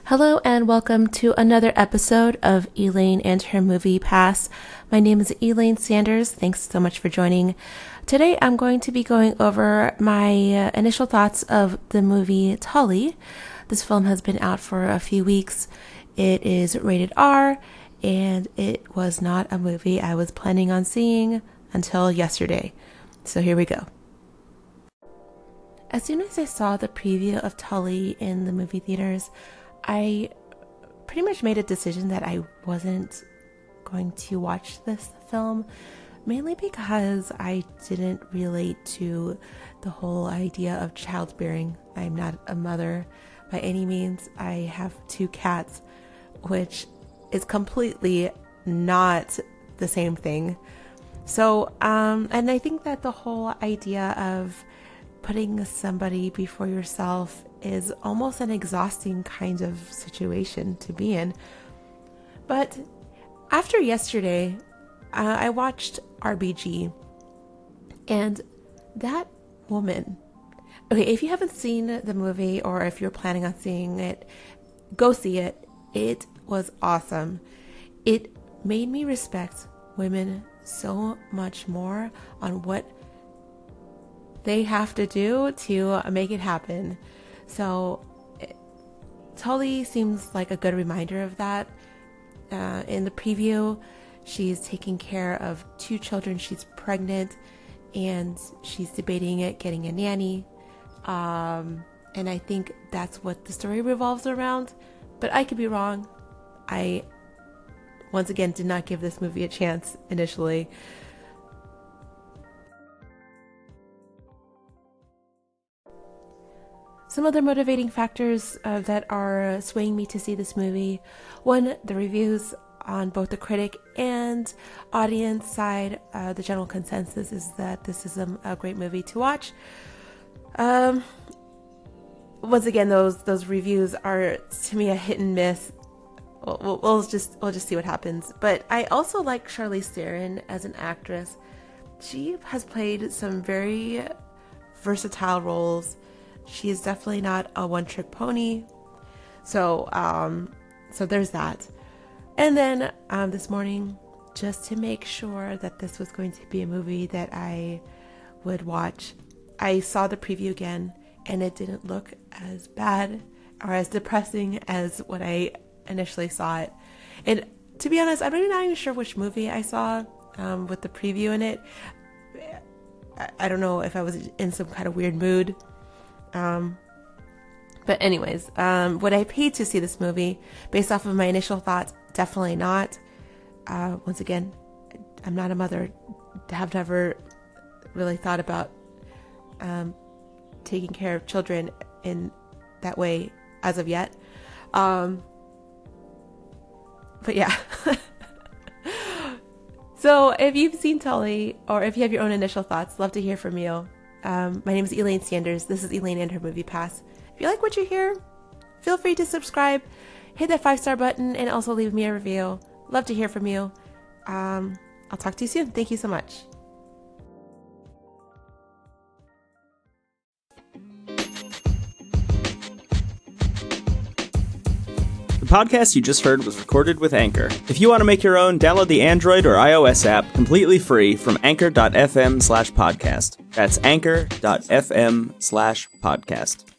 Hello and welcome to another episode of Elaine and Her Movie Pass. My name is Elaine Sanders. Thanks so much for joining. Today I'm going to be going over my initial thoughts of the movie Tully. This film has been out for a few weeks. It is rated R, and it was not a movie I was planning on seeing until yesterday. So here we go. As soon as I saw the preview of Tully in the movie theaters, I pretty much made a decision that I wasn't going to watch this film, mainly because I didn't relate to the whole idea of childbearing. I'm not a mother by any means. I have 2 cats, which is completely not the same thing. So, and I think that the whole idea of putting somebody before yourself is almost an exhausting kind of situation to be in. But after yesterday, I watched RBG, and that woman, okay, if you haven't seen the movie or if you're planning on seeing it, go see it. It was awesome. It made me respect women so much more on what they have to do to make it happen. So Tully seems like a good reminder of that. In the preview, she's taking care of 2 children. She's pregnant and she's debating getting a nanny. And I think that's what the story revolves around, but I could be wrong. I, once again, did not give this movie a chance initially. Some other motivating factors that are swaying me to see this movie. One, the reviews on both the critic and audience side. The general consensus is that this is a great movie to watch. Once again, those reviews are to me a hit and miss. We'll just see what happens. But I also like Charlize Theron as an actress. She has played some very versatile roles. She is definitely not a one-trick pony. So there's that. And then this morning, just to make sure that this was going to be a movie that I would watch, I saw the preview again, and it didn't look as bad or as depressing as when I initially saw it. And to be honest, I'm really not even sure which movie I saw with the preview in it. I don't know if I was in some kind of weird mood. But anyways, would I pay to see this movie based off of my initial thoughts? Definitely not. Once again, I'm not a mother. Have never really thought about taking care of children in that way as of yet. But yeah. So if you've seen Tully, or if you have your own initial thoughts, love to hear from you. My name is Elaine Sanders. This is Elaine and Her Movie Pass. If you like what you hear, feel free to subscribe, hit that 5-star button, and also leave me a review. Love to hear from you. I'll talk to you soon. Thank you so much. The podcast you just heard was recorded with Anchor. If you want to make your own, download the Android or iOS app completely free from anchor.fm/podcast. That's anchor.fm/podcast.